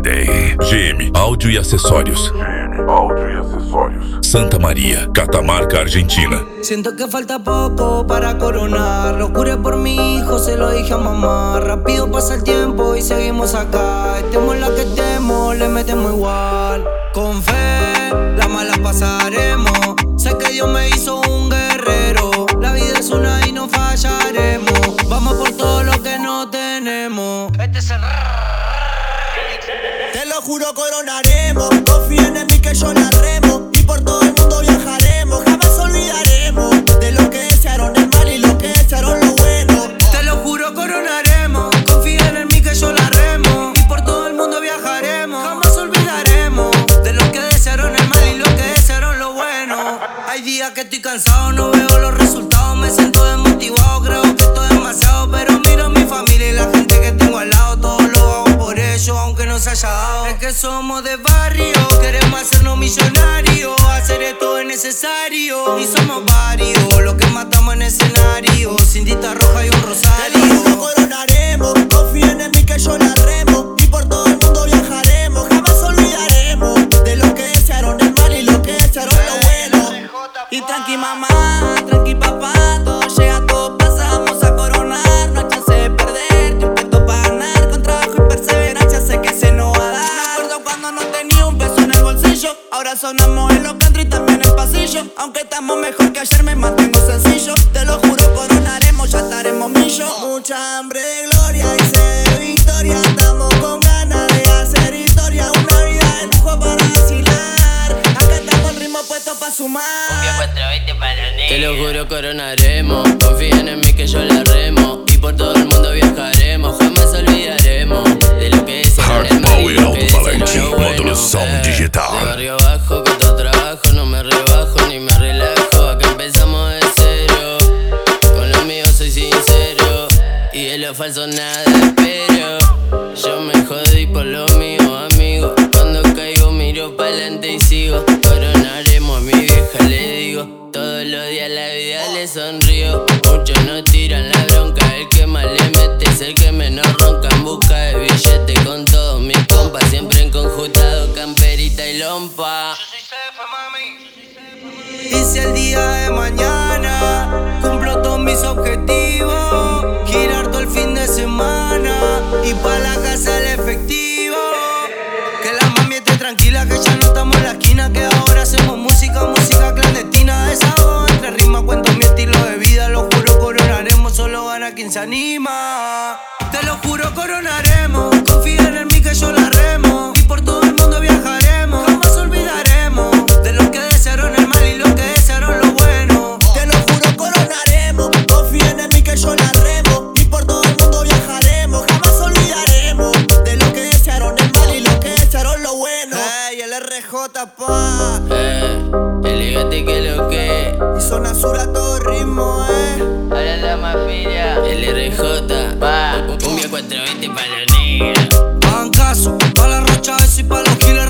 Holiday. GM Áudio e Acessórios. Santa María, Catamarca, Argentina. Siento que falta poco para coronar. Lo juré por mi hijo, se lo dije a mamá. Rápido pasa el tiempo y seguimos acá. Estemos la que estemos, le metemos igual. Con fe, las malas pasaremos. Sé que Dios me hizo un guerrero. La vida es una y no fallaremos. Vamos por todo lo que no tenemos. Este es el... Te lo juro, coronaremos. Confíen en mí que yo la remo. Y por todo el mundo viajaremos. Jamás olvidaremos de lo que desearon el mal y lo que desearon lo bueno. Te lo juro, coronaremos. Confíen en mí que yo la remo. Y por todo el mundo viajaremos. Jamás olvidaremos de lo que desearon el mal y lo que desearon lo bueno. Hay días que estoy cansado, no veo los resultados. Me siento desmotivado, creo que esto es demasiado. Pero miro a mi familia y la gente que tengo al lado. Todo lo hago por ellos, aunque no se haya dado. Es que somos de barrio, queremos hacernos millonarios. Hacer esto es necesario y somos varios los que matamos en escenario. Cintita roja y un rosario. Te lo juro, coronaremos. Confíen en mí que yo la remo. Y por todo el mundo viajaremos. Jamás olvidaremos de lo que desearon el mal y lo que desearon lo bueno. Y tranqui mamá, tranqui papá, todo llega, todo pasa, vamos a coronar. No hay chance de perder, te puesto para ganar. Con trabajo y perseverancia sé que se nos va a dar. Me acuerdo cuando no tenía un peso en el bolsillo. Ahora sonamos en los country y también en el pasillo. Aunque estamos mejor que ayer, me mantengo sencillo. Te lo juro, coronaremos, ya estaremos millo. Mucha hambre de gloria y sed de victoria. Estamos con ganas de hacer historia. Una vida de lujo para vacilar. Acá estamos el ritmo puesto para sumar. Te lo juro, coronaremos. Confíen en mí que yo la remo. Y por todo el mundo viajaremos. Jamás olvidaremos de lo que es Hard Power Alto-Falante, módulo Sound Digital. De barrio bajo, con todo trabajo, no me rebajo ni me relajo. Acá empezamos de cero. Con lo mío soy sincero. Y de lo falso nada espero. Yo me jodí por lo mío, amigo. Cuando caigo miro pa'lante y sigo. Coronaremos, a mi vieja le digo. Todos los días la vida le sonrío. Muchos no tiran la bronca. El que más le mete es el que menos ronca. En busca de billete con todos mis compas. Siempre en conjunto, camperita y lompa. Y si el día de mañana cumplo todos mis objetivos, girar todo el fin de semana y pa' la casa el efectivo. Que la mami esté tranquila que ya no estamos en la esquina. Que ahora hacemos música, música clandestina. Desahogo entre rimas, cuento mi estilo de vida. Lo juro, coronaremos, solo gana quien se anima. Te lo juro, coronaremos. Confíen en mí que yo la remo. Y por todo el mundo viajaremos. Jamás olvidaremos de lo que desearon el mal y lo que desearon lo bueno. Te lo juro, coronaremos. Confíen en mí que yo la remo. Y por todo el mundo viajaremos. Jamás olvidaremos de lo que desearon el mal y lo que desearon lo bueno. Ey, el RJ, pa. Elegante que lo que. Y zona sur a todo ritmo, Ahora la mafia. El RJ, pa. Cumbia 420 pa' los negros. Hagan caso, pa' la rocha y pa' los giles.